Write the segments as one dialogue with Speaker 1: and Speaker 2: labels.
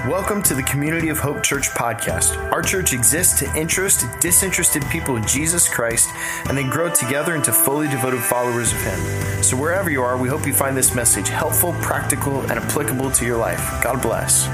Speaker 1: Welcome to the Community of Hope Church podcast. Our church exists to interest disinterested people in Jesus Christ and then grow together into fully devoted followers of Him. So wherever you are, we hope you find this message helpful, practical, and applicable to your life. God bless.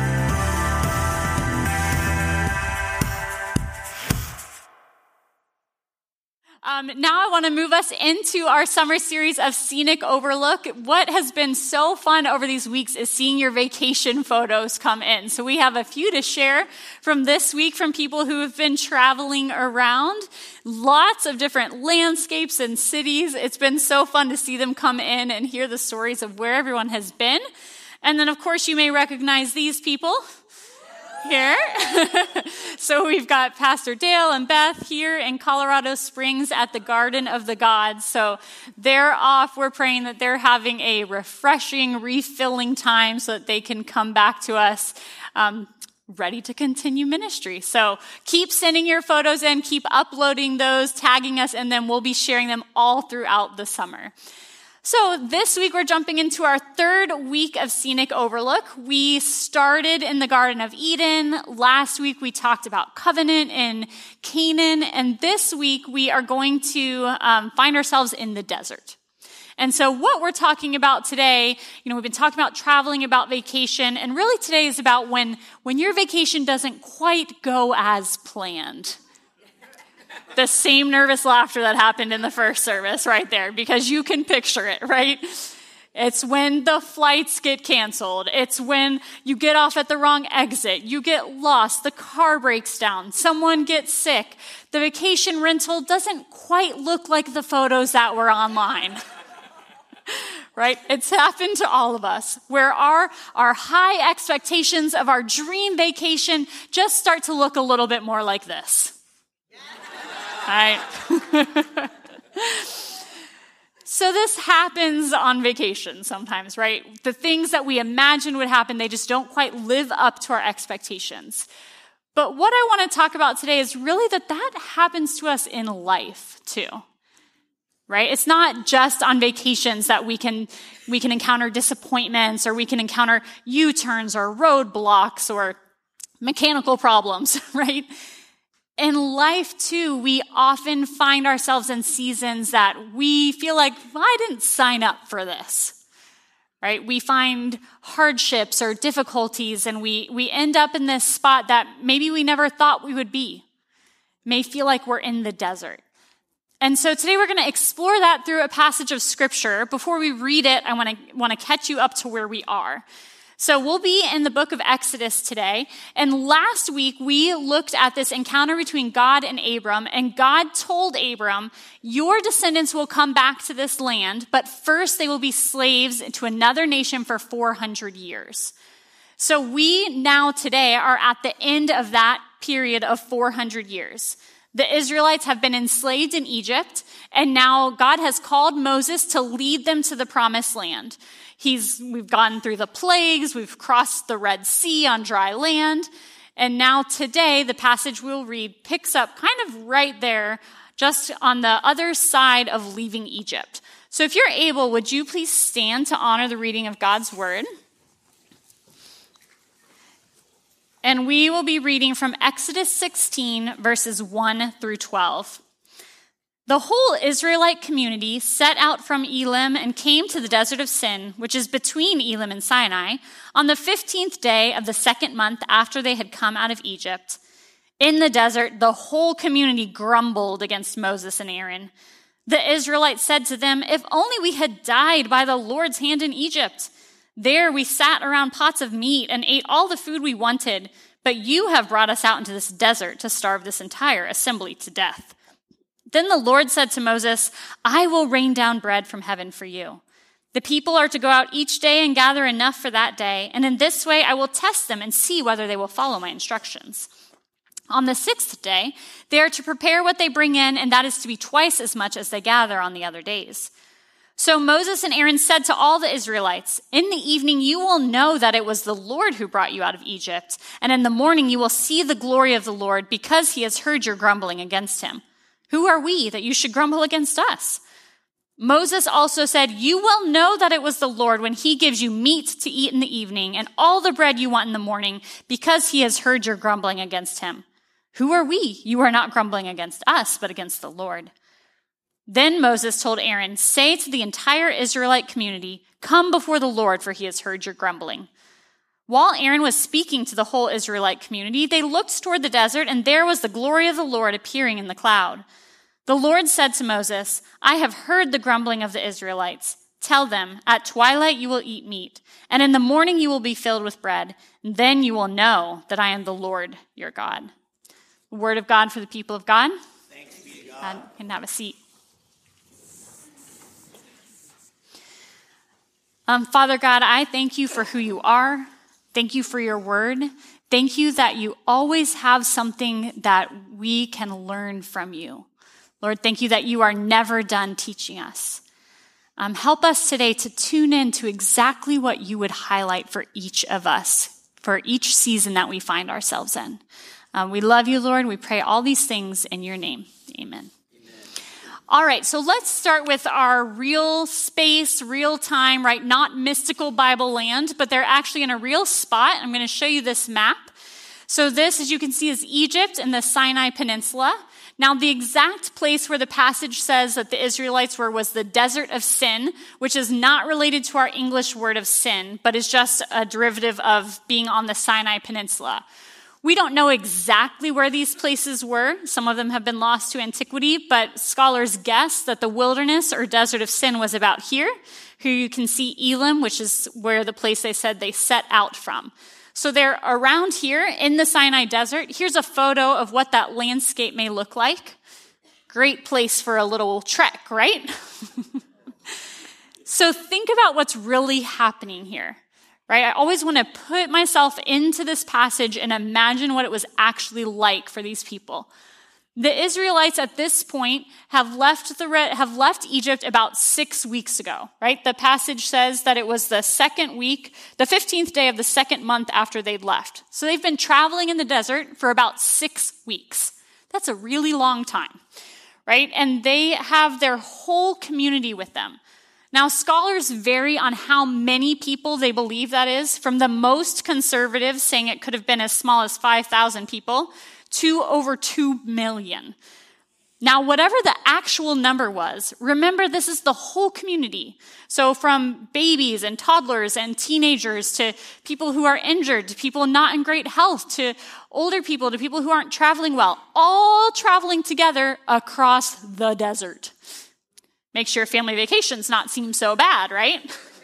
Speaker 2: Now I want to move us into our summer series of Scenic Overlook. What has been so fun over these weeks is seeing your vacation photos come in. So we have a few to share from this week from people who have been traveling around. Lots of different landscapes and cities. It's been so fun to see them come in and hear the stories of where everyone has been. And then, of course, you may recognize these people here. So we've got Pastor Dale and Beth here in Colorado Springs at the Garden of the Gods. So they're off. We're praying that they're having a refreshing, refilling time so that they can come back to us ready to continue ministry. So keep sending your photos in, keep uploading those, tagging us, and then we'll be sharing them all throughout the summer. So this week we're jumping into our third week of Scenic Overlook. We started in the Garden of Eden. Last week we talked about covenant in Canaan. And this week we are going to find ourselves in the desert. And so what we're talking about today, we've been talking about traveling, about vacation. And really today is about when your vacation doesn't quite go as planned. The same nervous laughter that happened in the first service right there, because you can picture it, right? It's when the flights get canceled. It's when you get off at the wrong exit. You get lost. The car breaks down. Someone gets sick. The vacation rental doesn't quite look like the photos that were online. Right? It's happened to all of us, where our high expectations of our dream vacation just start to look a little bit more like this. Right. So this happens on vacation sometimes, right? The things that we imagine would happen, they just don't quite live up to our expectations. But what I want to talk about today is really that happens to us in life too, right? It's not just on vacations that we can encounter disappointments, or we can encounter U-turns or roadblocks or mechanical problems, right? In life, too, we often find ourselves in seasons that we feel like, I didn't sign up for this, right? We find hardships or difficulties, and we end up in this spot that maybe we never thought we would be. May feel like we're in the desert. And so today we're going to explore that through a passage of Scripture. Before we read it, I want to catch you up to where we are. So we'll be in the book of Exodus today. And last week, we looked at this encounter between God and Abram. And God told Abram, your descendants will come back to this land, but first they will be slaves to another nation for 400 years. So we now today are at the end of that period of 400 years. The Israelites have been enslaved in Egypt, and now God has called Moses to lead them to the promised land. We've gone through the plagues, we've crossed the Red Sea on dry land, and now today, the passage we'll read picks up kind of right there, just on the other side of leaving Egypt. So if you're able, would you please stand to honor the reading of God's word? And we will be reading from Exodus 16, verses 1 through 12. The whole Israelite community set out from Elim and came to the desert of Sin, which is between Elim and Sinai, on the 15th day of the second month after they had come out of Egypt. In the desert, the whole community grumbled against Moses and Aaron. The Israelites said to them, if only we had died by the Lord's hand in Egypt. There we sat around pots of meat and ate all the food we wanted, but you have brought us out into this desert to starve this entire assembly to death. Then the Lord said to Moses, I will rain down bread from heaven for you. The people are to go out each day and gather enough for that day, and in this way I will test them and see whether they will follow my instructions. On the 6th day, they are to prepare what they bring in, and that is to be twice as much as they gather on the other days. So Moses and Aaron said to all the Israelites, in the evening you will know that it was the Lord who brought you out of Egypt, and in the morning you will see the glory of the Lord, because he has heard your grumbling against him. Who are we that you should grumble against us? Moses also said, "You will know that it was the Lord when he gives you meat to eat in the evening and all the bread you want in the morning, because he has heard your grumbling against him. Who are we? You are not grumbling against us, but against the Lord." Then Moses told Aaron, "Say to the entire Israelite community, 'Come before the Lord, for he has heard your grumbling.'" While Aaron was speaking to the whole Israelite community, they looked toward the desert, and there was the glory of the Lord appearing in the cloud. The Lord said to Moses, "I have heard the grumbling of the Israelites. Tell them, at twilight you will eat meat, and in the morning you will be filled with bread. And then you will know that I am the Lord your God." The word of God for the people of God.
Speaker 1: Thanks be to God.
Speaker 2: You can have a seat. Father God, I thank you for who you are. Thank you for your word. Thank you that you always have something that we can learn from you. Lord, thank you that you are never done teaching us. Help us today to tune in to exactly what you would highlight for each of us, for each season that we find ourselves in. We love you, Lord. We pray all these things in your name. Amen. All right, so let's start with our real space, real time, right? Not mystical Bible land, but they're actually in a real spot. I'm going to show you this map. So this, as you can see, is Egypt and the Sinai Peninsula. Now, the exact place where the passage says that the Israelites were was the Desert of Sin, which is not related to our English word of sin, but is just a derivative of being on the Sinai Peninsula. We don't know exactly where these places were. Some of them have been lost to antiquity, but scholars guess that the wilderness or Desert of Sin was about here. Here you can see Elim, which is where the place they said they set out from. So they're around here in the Sinai Desert. Here's a photo of what that landscape may look like. Great place for a little trek, right? So think about what's really happening here. Right? I always want to put myself into this passage and imagine what it was actually like for these people. The Israelites at this point have left Egypt about 6 weeks ago, right? The passage says that it was the second week, the 15th day of the second month after they'd left. So they've been traveling in the desert for about 6 weeks. That's a really long time, right? And they have their whole community with them. Now, scholars vary on how many people they believe that is, from the most conservative, saying it could have been as small as 5,000 people, to over 2 million. Now, whatever the actual number was, remember this is the whole community. So from babies and toddlers and teenagers to people who are injured, to people not in great health, to older people, to people who aren't traveling well, all traveling together across the desert. Makes your family vacations not seem so bad, right?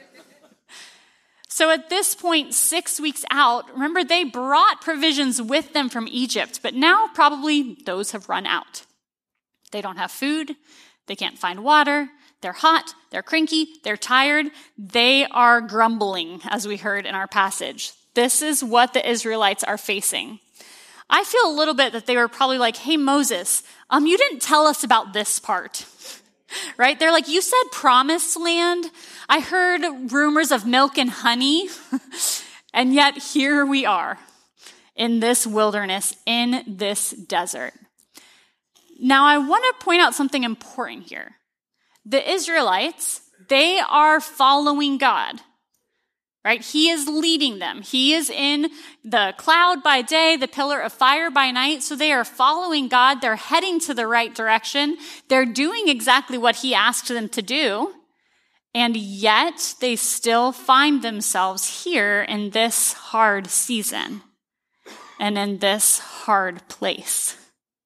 Speaker 2: So at this point, 6 weeks out, remember they brought provisions with them from Egypt, but now probably those have run out. They don't have food. They can't find water. They're hot. They're cranky. They're tired. They are grumbling, as we heard in our passage. This is what the Israelites are facing. I feel a little bit that they were probably like, "Hey, Moses, you didn't tell us about this part." Right? They're like, "You said promised land. I heard rumors of milk and honey." And yet here we are in this wilderness, in this desert. Now, I want to point out something important here. The Israelites, they are following God, right? He is leading them. He is in the cloud by day, the pillar of fire by night. So they are following God. They're heading to the right direction. They're doing exactly what he asked them to do. And yet they still find themselves here in this hard season and in this hard place.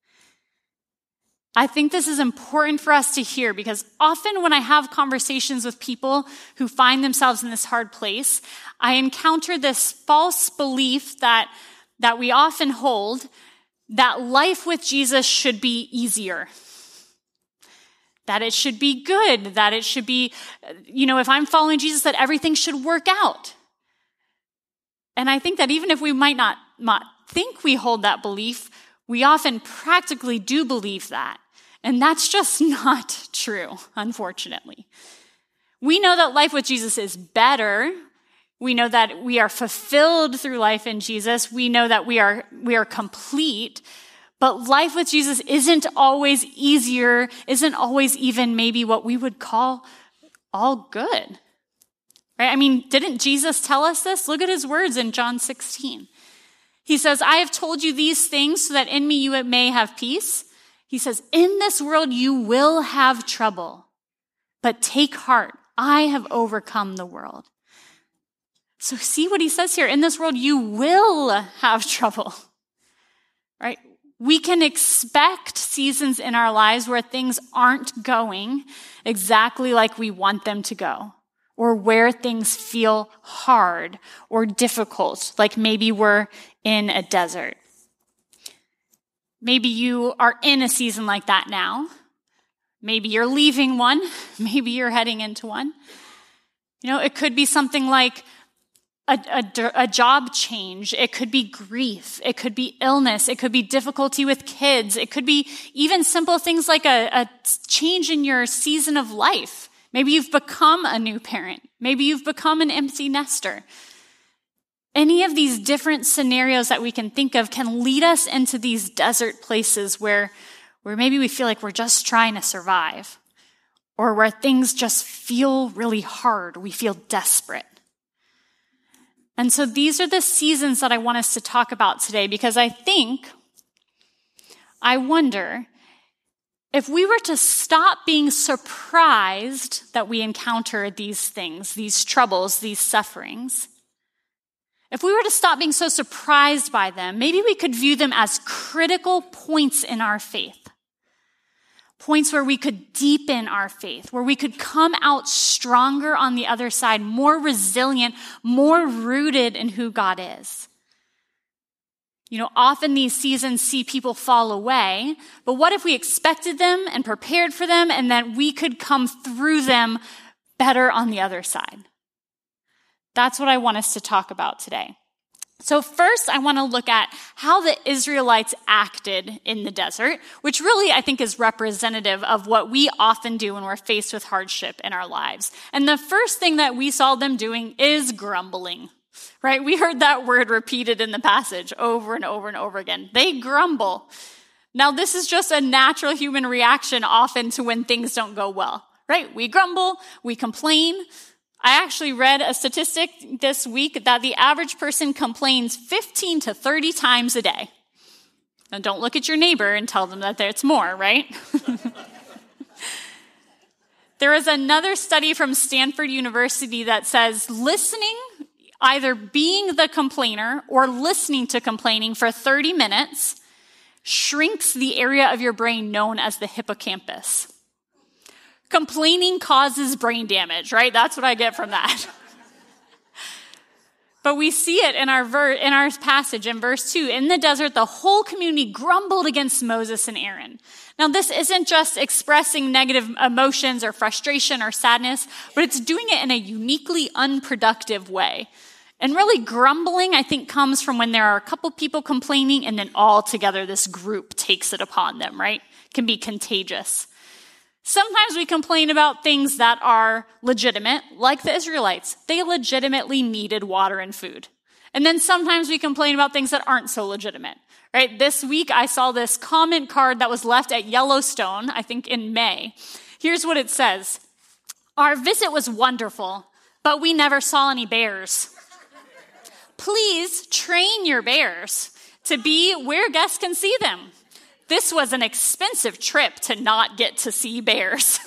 Speaker 2: I think this is important for us to hear because often when I have conversations with people who find themselves in this hard place, I encounter this false belief that we often hold that life with Jesus should be easier, that it should be good, that it should be, if I'm following Jesus, that everything should work out. And I think that even if we might not think we hold that belief, we often practically do believe that. And that's just not true, unfortunately. We know that life with Jesus is better. We know that we are fulfilled through life in Jesus. We know that we are complete. But life with Jesus isn't always easier, isn't always even maybe what we would call all good. Right? I mean, didn't Jesus tell us this? Look at his words in John 16. He says, I have told you these things so that in me you may have peace. He says, in this world you will have trouble, but take heart. I have overcome the world. So see what he says here. In this world you will have trouble, right? We can expect seasons in our lives where things aren't going exactly like we want them to go, or where things feel hard or difficult, like maybe we're in a desert. Maybe you are in a season like that now. Maybe you're leaving one. Maybe you're heading into one. You know, it could be something like a job change. It could be grief. It could be illness. It could be difficulty with kids. It could be even simple things like a change in your season of life. Maybe you've become a new parent. Maybe you've become an empty nester. Any of these different scenarios that we can think of can lead us into these desert places where maybe we feel like we're just trying to survive, or where things just feel really hard. We feel desperate. And so these are the seasons that I want us to talk about today, because I wonder if we were to stop being surprised that we encounter these things, these troubles, these sufferings, if we were to stop being so surprised by them, maybe we could view them as critical points in our faith. Points where we could deepen our faith, where we could come out stronger on the other side, more resilient, more rooted in who God is. You know, often these seasons see people fall away, but what if we expected them and prepared for them, and that we could come through them better on the other side? That's what I want us to talk about today. So first, I want to look at how the Israelites acted in the desert, which really I think is representative of what we often do when we're faced with hardship in our lives. And the first thing that we saw them doing is grumbling, right? We heard that word repeated in the passage over and over and over again. They grumble. Now, this is just a natural human reaction often to when things don't go well, right? We grumble, we complain. I actually read a statistic this week that the average person complains 15 to 30 times a day. Now, don't look at your neighbor and tell them that it's more, right? There is another study from Stanford University that says listening, either being the complainer or listening to complaining for 30 minutes, shrinks the area of your brain known as the hippocampus. Complaining causes brain damage, right? That's what I get from that. But we see it in our passage in verse 2. In the desert, the whole community grumbled against Moses and Aaron. Now, this isn't just expressing negative emotions or frustration or sadness, but it's doing it in a uniquely unproductive way. And really, grumbling, I think, comes from when there are a couple people complaining and then all together this group takes it upon them, right? It can be contagious. Sometimes we complain about things that are legitimate, like the Israelites. They legitimately needed water and food. And then sometimes we complain about things that aren't so legitimate, right? This week I saw this comment card that was left at Yellowstone, I think in May. Here's what it says. Our visit was wonderful, but we never saw any bears. Please train your bears to be where guests can see them. This was an expensive trip to not get to see bears.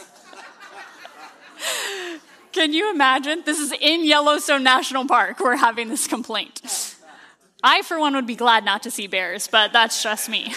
Speaker 2: Can you imagine? This is in Yellowstone National Park. We're having this complaint. I, for one, would be glad not to see bears, but that's just me.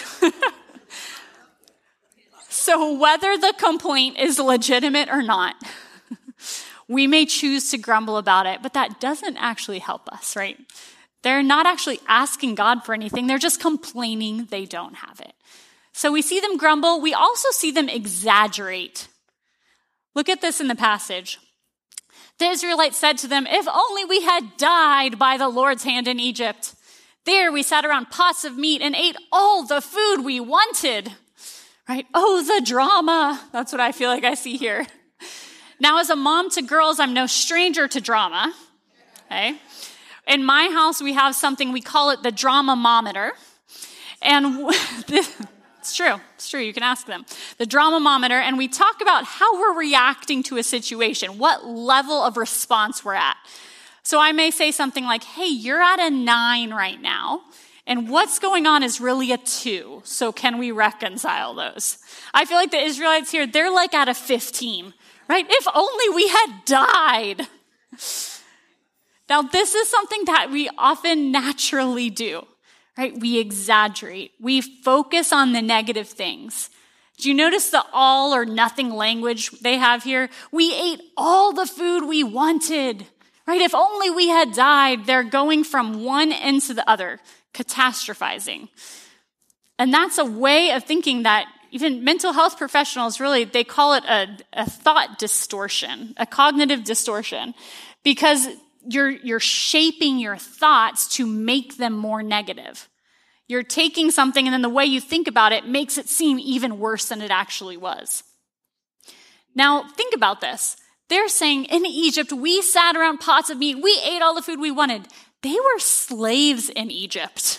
Speaker 2: So whether the complaint is legitimate or not, we may choose to grumble about it, but that doesn't actually help us, right? They're not actually asking God for anything. They're just complaining they don't have it. So we see them grumble. We also see them exaggerate. Look at this in the passage. The Israelites said to them, if only we had died by the Lord's hand in Egypt. There we sat around pots of meat and ate all the food we wanted. Right? Oh, the drama. That's what I feel like I see here. Now, as a mom to girls, I'm no stranger to drama. Okay? In my house, we have something, we call it the drama-mometer. And it's true. It's true. You can ask them. The Dramamometer, and we talk about how we're reacting to a situation, what level of response we're at. So I may say something like, hey, you're at a 9 right now, and what's going on is really a 2. So can we reconcile those? I feel like the Israelites here, they're like at a 15, right? If only we had died. Now, this is something that we often naturally do, right? We exaggerate. We focus on the negative things. Do you notice the all or nothing language they have here? We ate all the food we wanted, right? If only we had died. They're going from one end to the other, catastrophizing. And that's a way of thinking that even mental health professionals really, they call it a thought distortion, a cognitive distortion, because you're shaping your thoughts to make them more negative. You're taking something and then the way you think about it makes it seem even worse than it actually was. Now, think about this. They're saying in Egypt, we sat around pots of meat. We ate all the food we wanted. They were slaves in Egypt.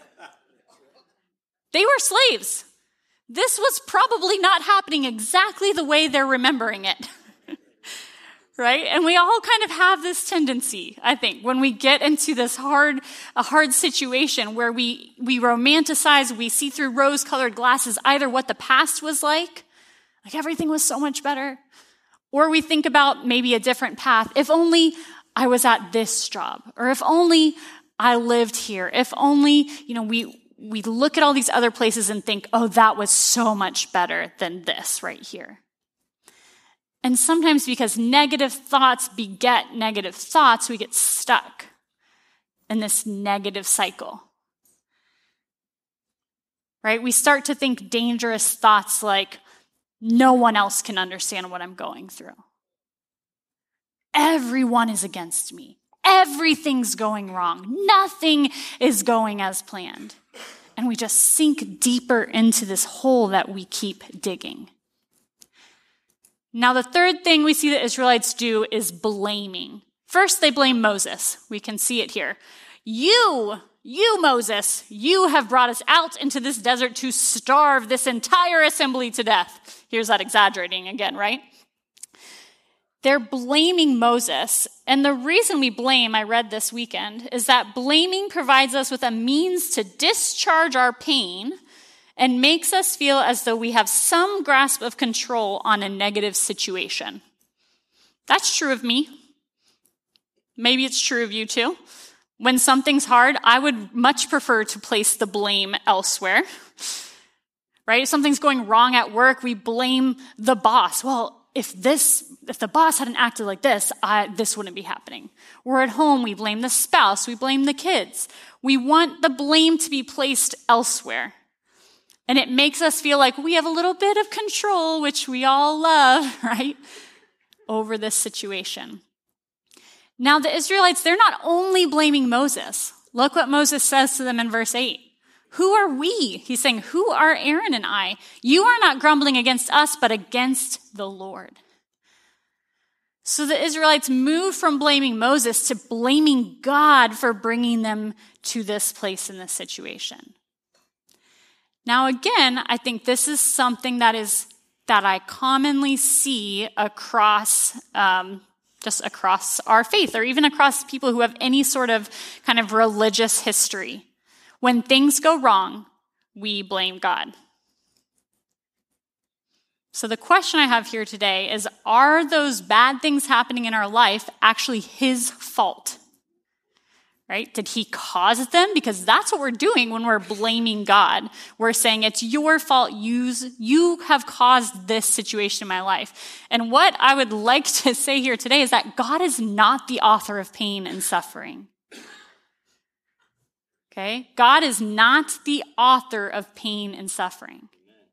Speaker 2: They were slaves. This was probably not happening exactly the way they're remembering it. Right? And we all kind of have this tendency, I think, when we get into this hard situation where we romanticize, we see through rose-colored glasses either what the past was like everything was so much better, or we think about maybe a different path. If only I was at this job, or if only I lived here, if only, we look at all these other places and think, oh, that was so much better than this right here. And sometimes because negative thoughts beget negative thoughts, we get stuck in this negative cycle. Right? We start to think dangerous thoughts like, no one else can understand what I'm going through. Everyone is against me. Everything's going wrong. Nothing is going as planned. And we just sink deeper into this hole that we keep digging. Now, the third thing we see the Israelites do is blaming. First, they blame Moses. We can see it here. You, Moses, you have brought us out into this desert to starve this entire assembly to death. Here's that exaggerating again, right? They're blaming Moses. And the reason we blame, I read this weekend, is that blaming provides us with a means to discharge our pain and makes us feel as though we have some grasp of control on a negative situation. That's true of me. Maybe it's true of you too. When something's hard, I would much prefer to place the blame elsewhere. Right? If something's going wrong at work, we blame the boss. Well, if the boss hadn't acted like this wouldn't be happening. Or at home, we blame the spouse, we blame the kids. We want the blame to be placed elsewhere. And it makes us feel like we have a little bit of control, which we all love, right, over this situation. Now, the Israelites, they're not only blaming Moses. Look what Moses says to them in verse 8. Who are we? He's saying, who are Aaron and I? You are not grumbling against us, but against the Lord. So the Israelites move from blaming Moses to blaming God for bringing them to this place in this situation. Now, again, I think this is something that I commonly see across just across our faith, or even across people who have any sort of kind of religious history. When things go wrong, we blame God. So the question I have here today is, are those bad things happening in our life actually his fault? Right? Did he cause them? Because that's what we're doing when we're blaming God. We're saying it's your fault. You have caused this situation in my life. And what I would like to say here today is that God is not the author of pain and suffering. Okay? God is not the author of pain and suffering.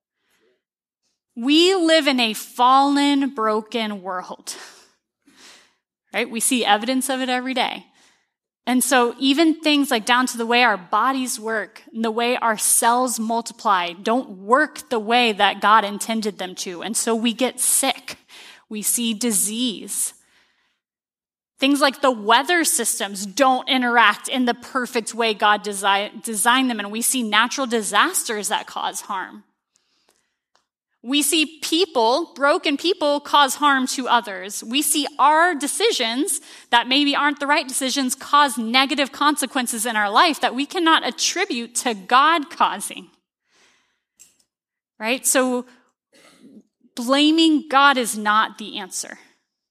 Speaker 2: We live in a fallen, broken world. Right? We see evidence of it every day. And so even things like down to the way our bodies work and the way our cells multiply don't work the way that God intended them to. And so we get sick. We see disease. Things like the weather systems don't interact in the perfect way God designed them, and we see natural disasters that cause harm. We see broken people cause harm to others. We see our decisions that maybe aren't the right decisions cause negative consequences in our life that we cannot attribute to God causing. Right? So blaming God is not the answer.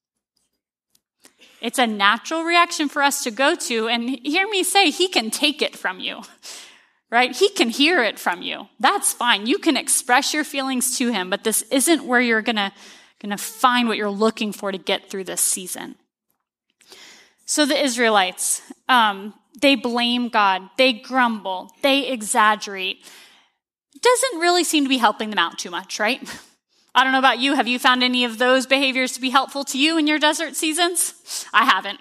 Speaker 2: It's a natural reaction for us to go to, and hear me say, he can take it from you, right? He can hear it from you. That's fine. You can express your feelings to him, but this isn't where you're gonna find what you're looking for to get through this season. So the Israelites, they blame God, they grumble, they exaggerate. It doesn't really seem to be helping them out too much, right? I don't know about you. Have you found any of those behaviors to be helpful to you in your desert seasons? I haven't.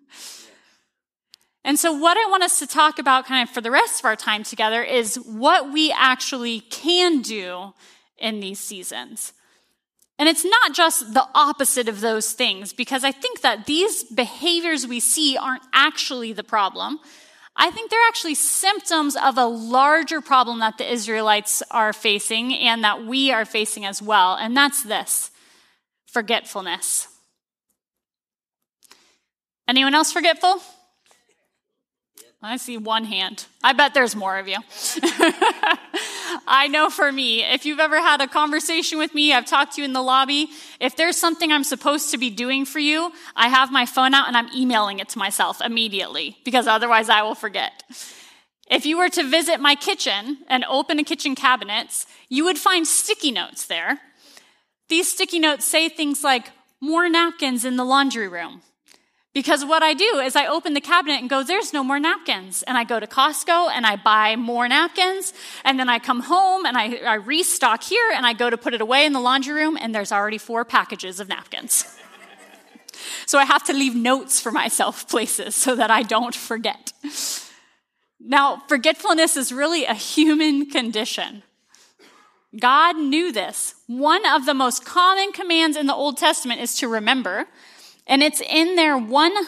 Speaker 2: And so what I want us to talk about kind of for the rest of our time together is what we actually can do in these seasons. And it's not just the opposite of those things, because I think that these behaviors we see aren't actually the problem. I think they're actually symptoms of a larger problem that the Israelites are facing and that we are facing as well, and that's this: forgetfulness. Anyone else forgetful? I see one hand. I bet there's more of you. I know for me, if you've ever had a conversation with me, I've talked to you in the lobby, if there's something I'm supposed to be doing for you, I have my phone out and I'm emailing it to myself immediately, because otherwise I will forget. If you were to visit my kitchen and open the kitchen cabinets, you would find sticky notes there. These sticky notes say things like, more napkins in the laundry room. Because what I do is I open the cabinet and go, there's no more napkins. And I go to Costco and I buy more napkins. And then I come home and I restock here and I go to put it away in the laundry room and there's already 4 packages of napkins. So I have to leave notes for myself places so that I don't forget. Now, forgetfulness is really a human condition. God knew this. One of the most common commands in the Old Testament is to remember. And it's in there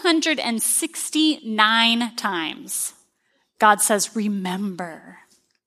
Speaker 2: 169 times. God says, remember.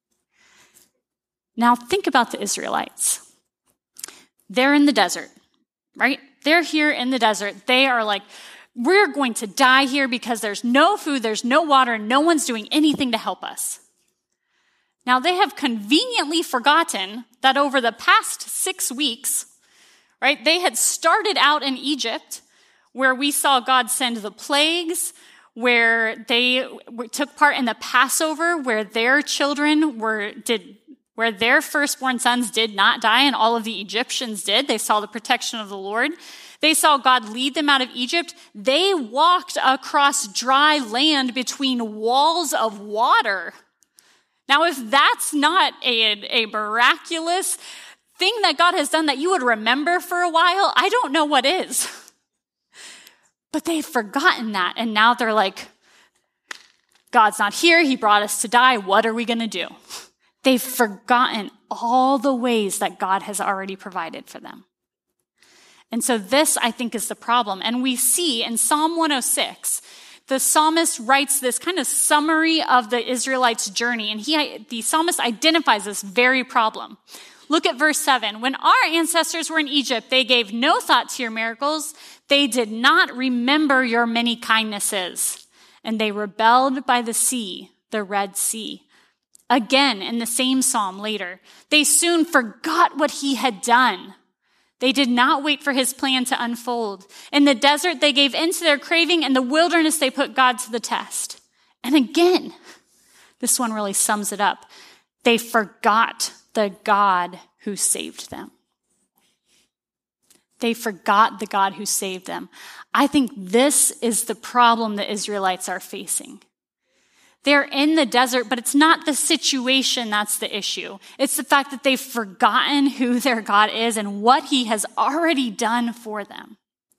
Speaker 2: Now think about the Israelites. They're in the desert, right? They're here in the desert. They are like, we're going to die here because there's no food, there's no water, and no one's doing anything to help us. Now they have conveniently forgotten that over the past 6 weeks, right, they had started out in Egypt, where we saw God send the plagues, where they took part in the Passover, where their children where their firstborn sons did not die and all of the Egyptians did. They saw the protection of the Lord. They saw God lead them out of Egypt. They walked across dry land between walls of water. Now, if that's not a miraculous thing that God has done that you would remember for a while, I don't know what is. But they've forgotten that, and now they're like, God's not here, he brought us to die, what are we going to do? They've forgotten all the ways that God has already provided for them. And so this, I think, is the problem. And we see in Psalm 106, the psalmist writes this kind of summary of the Israelites' journey, and the psalmist identifies this very problem. Look at verse 7. When our ancestors were in Egypt, they gave no thought to your miracles. They did not remember your many kindnesses. And they rebelled by the sea, the Red Sea. Again, in the same psalm later, they soon forgot what he had done. They did not wait for his plan to unfold. In the desert, they gave in to their craving. In the wilderness, they put God to the test. And again, this one really sums it up. They forgot the God who saved them. They forgot the God who saved them. I think this is the problem the Israelites are facing. They're in the desert, but it's not the situation that's the issue. It's the fact that they've forgotten who their God is and what he has already done for them.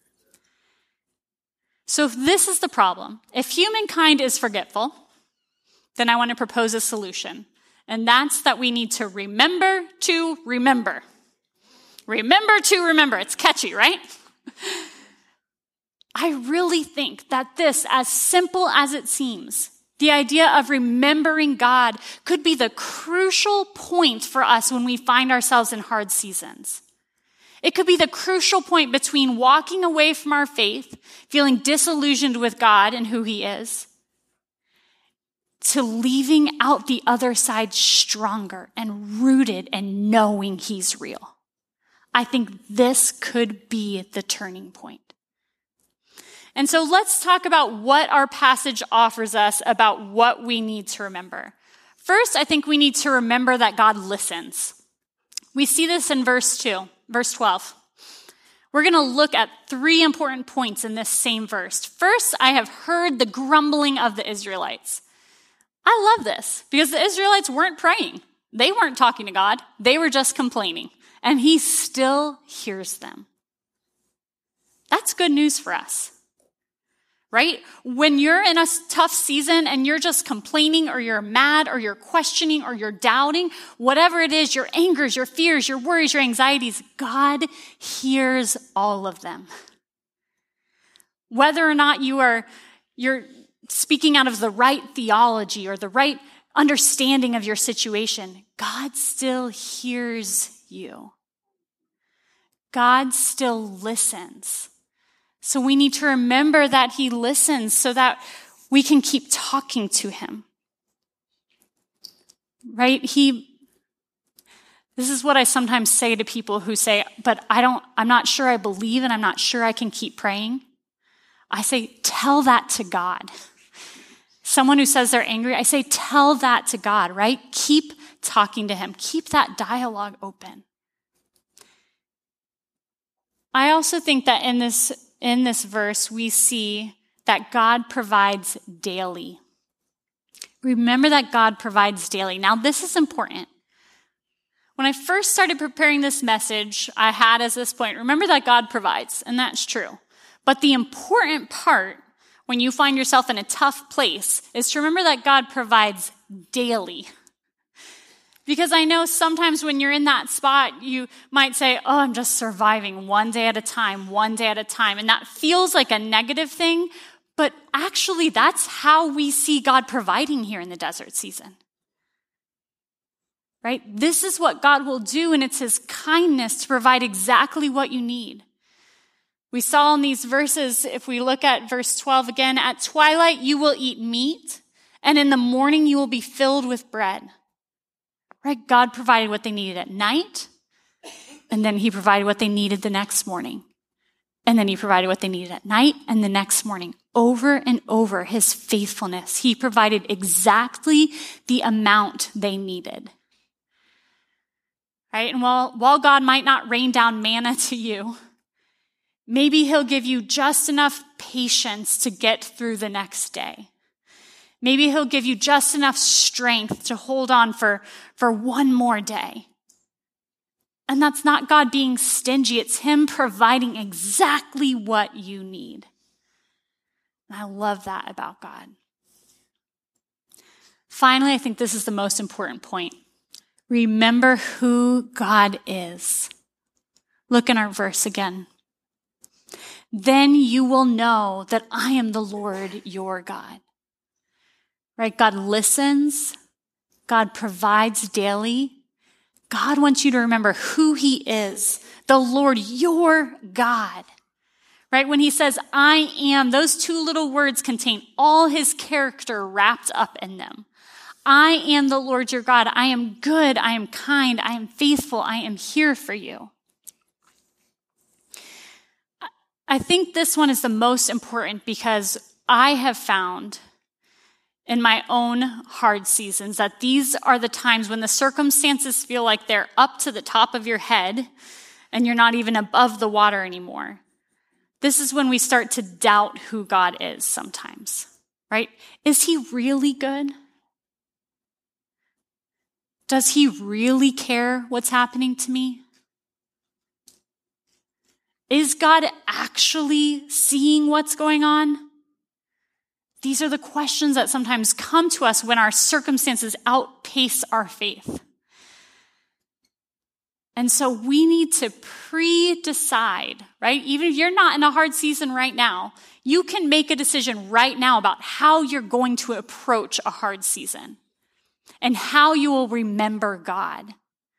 Speaker 2: So if this is the problem, if humankind is forgetful, then I want to propose a solution. And that's that we need to remember to remember. Remember to remember. It's catchy, right? I really think that this, as simple as it seems, the idea of remembering God could be the crucial point for us when we find ourselves in hard seasons. It could be the crucial point between walking away from our faith, feeling disillusioned with God and who he is, to leaving out the other side stronger and rooted and knowing he's real. I think this could be the turning point. And so let's talk about what our passage offers us about what we need to remember. First, I think we need to remember that God listens. We see this in verse 12. We're going to look at 3 important points in this same verse. First, I have heard the grumbling of the Israelites. I love this because the Israelites weren't praying. They weren't talking to God. They were just complaining. And he still hears them. That's good news for us. Right? When you're in a tough season and you're just complaining or you're mad or you're questioning or you're doubting, whatever it is, your angers, your fears, your worries, your anxieties, God hears all of them. Whether or not you're speaking out of the right theology or the right understanding of your situation, God still hears you. God still listens. So we need to remember that he listens so that we can keep talking to him. Right? This is what I sometimes say to people who say, but I'm not sure I believe and I'm not sure I can keep praying. I say, tell that to God. Someone who says they're angry, I say, tell that to God, right? Keep talking to him. Keep that dialogue open. I also think that in this verse, we see that God provides daily. Remember that God provides daily. Now, this is important. When I first started preparing this message, I had as this point, remember that God provides, and that's true. But the important part, when you find yourself in a tough place, is to remember that God provides daily. Because I know sometimes when you're in that spot, you might say, oh, I'm just surviving one day at a time. And that feels like a negative thing. But actually, that's how we see God providing here in the desert season. Right? This is what God will do, and it's his kindness to provide exactly what you need. We saw in these verses, if we look at verse 12 again, at twilight you will eat meat, and in the morning you will be filled with bread. Right? God provided what they needed at night, and then he provided what they needed the next morning. And then he provided what they needed at night and the next morning. Over and over, his faithfulness. He provided exactly the amount they needed. Right? And while God might not rain down manna to you, maybe he'll give you just enough patience to get through the next day. Maybe he'll give you just enough strength to hold on for one more day. And that's not God being stingy. It's him providing exactly what you need. And I love that about God. Finally, I think this is the most important point. Remember who God is. Look in our verse again. Then you will know that I am the Lord your God. Right? God listens. God provides daily. God wants you to remember who he is, the Lord, your God. Right? When he says, I am, those 2 little words contain all his character wrapped up in them. I am the Lord your God. I am good. I am kind. I am faithful. I am here for you. I think this one is the most important because I have found in my own hard seasons that these are the times when the circumstances feel like they're up to the top of your head and you're not even above the water anymore. This is when we start to doubt who God is sometimes, right? Is he really good? Does he really care what's happening to me? Is God actually seeing what's going on? These are the questions that sometimes come to us when our circumstances outpace our faith. And so we need to pre-decide, right? Even if you're not in a hard season right now, you can make a decision right now about how you're going to approach a hard season and how you will remember God.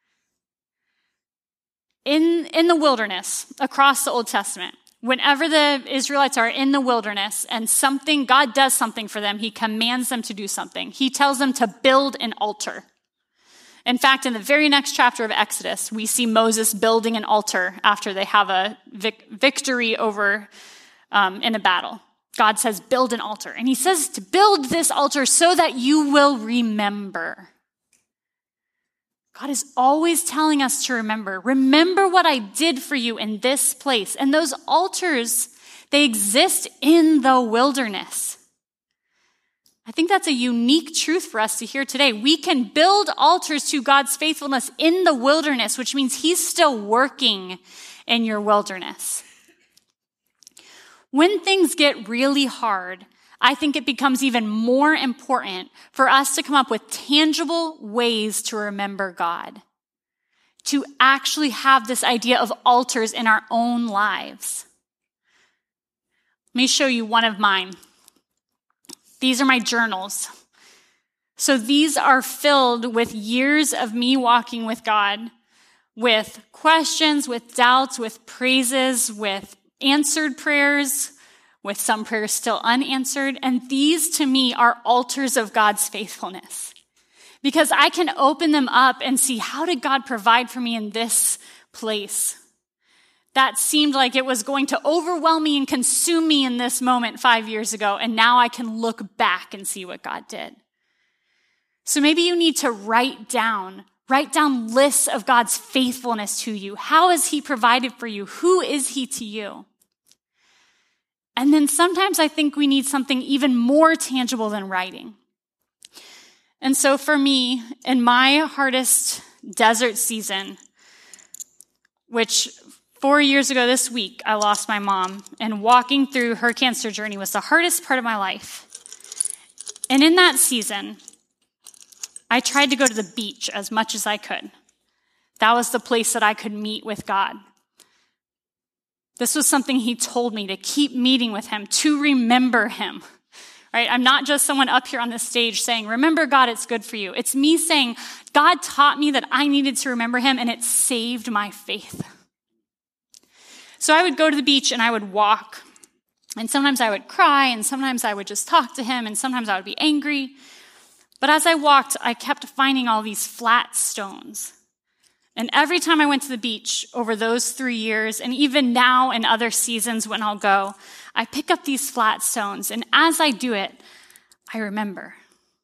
Speaker 2: In the wilderness, across the Old Testament, whenever the Israelites are in the wilderness and God does something for them, he commands them to do something. He tells them to build an altar. In fact, in the very next chapter of Exodus, we see Moses building an altar after they have a victory over in a battle. God says, build an altar. And he says to build this altar so that you will remember. God is always telling us to remember. Remember what I did for you in this place. And those altars, they exist in the wilderness. I think that's a unique truth for us to hear today. We can build altars to God's faithfulness in the wilderness, which means he's still working in your wilderness. When things get really hard, I think it becomes even more important for us to come up with tangible ways to remember God, to actually have this idea of altars in our own lives. Let me show you one of mine. These are my journals. So these are filled with years of me walking with God, with questions, with doubts, with praises, with answered prayers, with some prayers still unanswered. And these to me are altars of God's faithfulness, because I can open them up and see, how did God provide for me in this place that seemed like it was going to overwhelm me and consume me in this moment 5 years ago, and now I can look back and see what God did. So maybe you need to write down lists of God's faithfulness to you. How has he provided for you? Who is he to you? And then sometimes I think we need something even more tangible than writing. And so for me, in my hardest desert season, which 4 years ago this week, I lost my mom, and walking through her cancer journey was the hardest part of my life. And in that season, I tried to go to the beach as much as I could. That was the place that I could meet with God. This was something he told me, to keep meeting with him, to remember him, right? I'm not just someone up here on this stage saying, remember God, it's good for you. It's me saying, God taught me that I needed to remember him, and it saved my faith. So I would go to the beach and I would walk, and sometimes I would cry, and sometimes I would just talk to him, and sometimes I would be angry. But as I walked, I kept finding all these flat stones. And every time I went to the beach over those 3 years, and even now in other seasons when I'll go, I pick up these flat stones. And as I do it, I remember.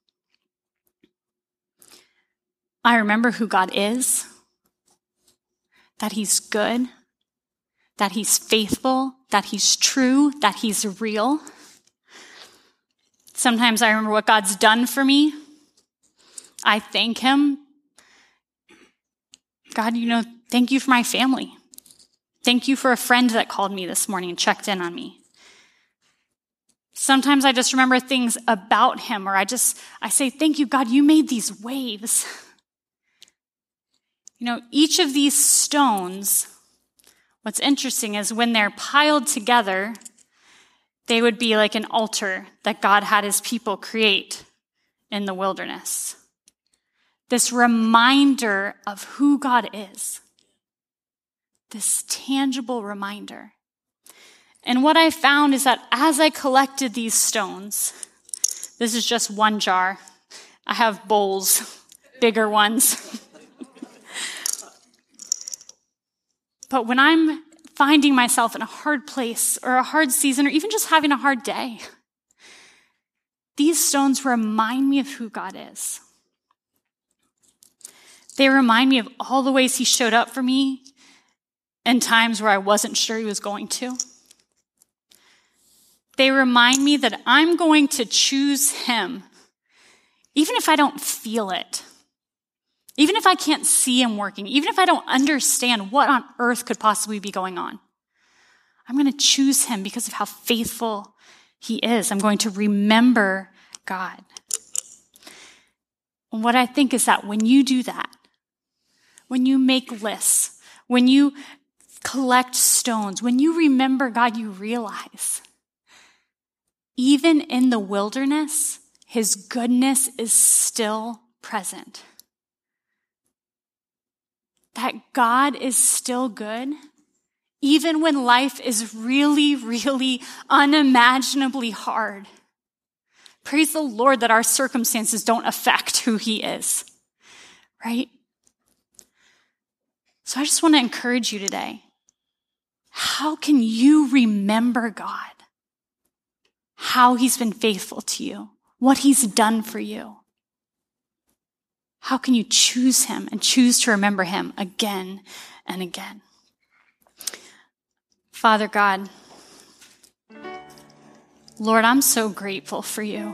Speaker 2: I remember who God is, that he's good, that he's faithful, that he's true, that he's real. Sometimes I remember what God's done for me. I thank him. God, thank you for my family. Thank you for a friend that called me this morning and checked in on me. Sometimes I just remember things about him, or I say, thank you, God, you made these waves. Each of these stones, what's interesting is when they're piled together, they would be like an altar that God had his people create in the wilderness. This reminder of who God is. This tangible reminder. And what I found is that as I collected these stones, this is just one jar. I have bowls, bigger ones. But when I'm finding myself in a hard place or a hard season or even just having a hard day, these stones remind me of who God is. They remind me of all the ways he showed up for me in times where I wasn't sure he was going to. They remind me that I'm going to choose him, even if I don't feel it, even if I can't see him working, even if I don't understand what on earth could possibly be going on. I'm going to choose him because of how faithful he is. I'm going to remember God. And what I think is that when you do that, when you make lists, when you collect stones, when you remember God, you realize even in the wilderness, his goodness is still present. That God is still good, even when life is really, really unimaginably hard. Praise the Lord that our circumstances don't affect who he is, right? So I just want to encourage you today. How can you remember God? How he's been faithful to you? What he's done for you? How can you choose him and choose to remember him again and again? Father God, Lord, I'm so grateful for you.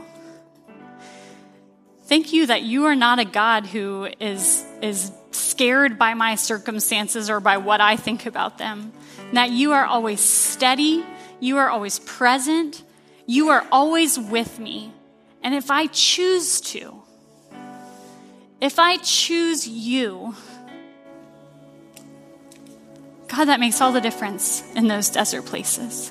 Speaker 2: Thank you that you are not a God who is scared by my circumstances or by what I think about them. And that you are always steady, you are always present, you are always with me. And if I choose to, if I choose you, God, that makes all the difference in those desert places.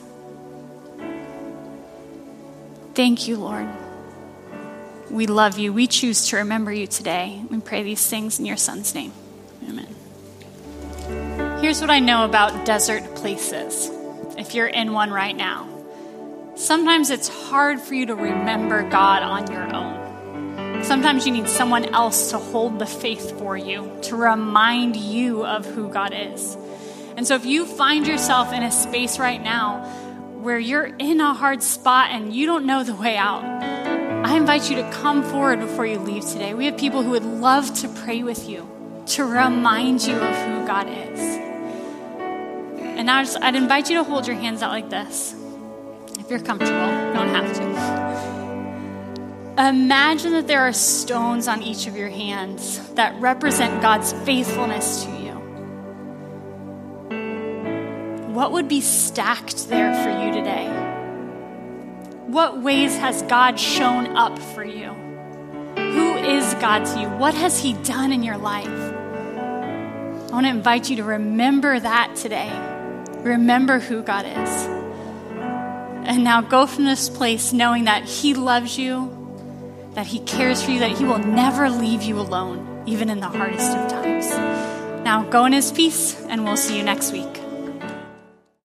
Speaker 2: Thank you, Lord. We love you. We choose to remember you today. We pray these things in your Son's name. Amen. Here's what I know about desert places, if you're in one right now. Sometimes it's hard for you to remember God on your own. Sometimes you need someone else to hold the faith for you, to remind you of who God is. And so if you find yourself in a space right now where you're in a hard spot and you don't know the way out, I invite you to come forward before you leave today. We have people who would love to pray with you, to remind you of who God is. And now I'd invite you to hold your hands out like this. If you're comfortable, you don't have to. Imagine that there are stones on each of your hands that represent God's faithfulness to you. What would be stacked there for you today? What ways has God shown up for you? Who is God to you? What has he done in your life? I want to invite you to remember that today. Remember who God is. And now go from this place knowing that he loves you, that he cares for you, that he will never leave you alone, even in the hardest of times. Now go in his peace, and we'll see you next week.